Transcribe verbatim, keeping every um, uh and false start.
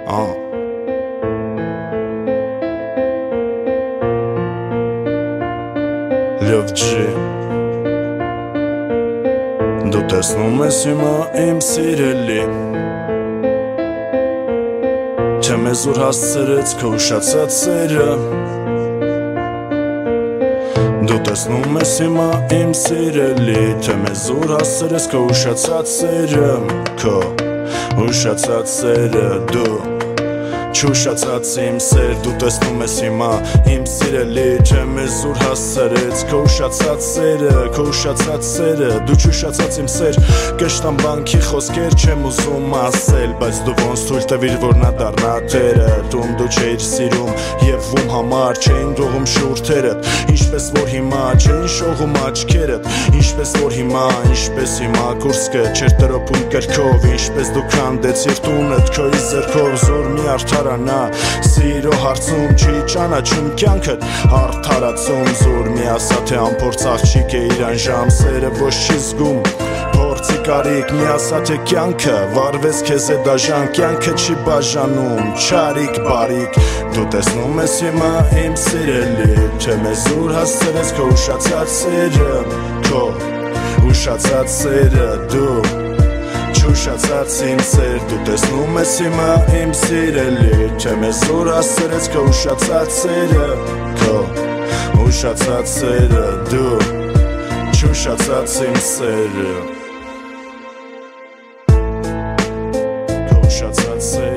Ահ Լով ջի Դու տեսնում ես հիմա իմ սիրելի Թե մեզ ուր հասցրեց քո ուշացած սերը Դու տեսնում ես հիմա իմ սիրելի Թե մեզ ուր հասցրեց քո ուշացած սերը Քո ուշացած սերը դու Չուշացած իմ սեր Դու տեսնում ես հիմա իմ սիրելի Թե մեզ ուր հասցրեց քո ուշացած սերը Քո ուշացած սերը Դու չուշացած իմ սեր Կշտամ բանքի խոսքեր չեմ ուզում ասել Բայց դու ոնց թույլ տվիր որ նա դառնա տերը Տում դու չէիր սիրում և ում համար չէին դողում շուրթերդ Ինչպես որ հիմա չէին շողում աչքերդ Ինչպես որ հիմա, ինչպես հիմա կուրսկը Չեր տրոպում կրքով Ինչպես դու քանդեցիր տունդ քոյի ձեռքով Զոր մի արդարանա Սիրո հարցում չի ճանաչում կյանքդ Արդարացում զոր մի ասա թե անփորձ աղջիկ է իրան ժամ Սերը ոչ չի զգում Փորձի կարիք մի ասա թե կյանքը Վարվեց քեզ է դաժան Կյանքը չի բաժանում Չարիք բարիք Դու տեսնում ես հիմա իմ սիրելի Թե մեզ ուր հասցրեց քո ուշացած սերը Քո ուշացած սերը դու Չուշացած իմ սեր Դու տեսնում ես հիմա իմ սիրելի Թե մեզ ուր հասցրեց քո ուշացած սերը Քո ուշացած սերը դու Չուշացած իմ սերը Քո ուշացած սերը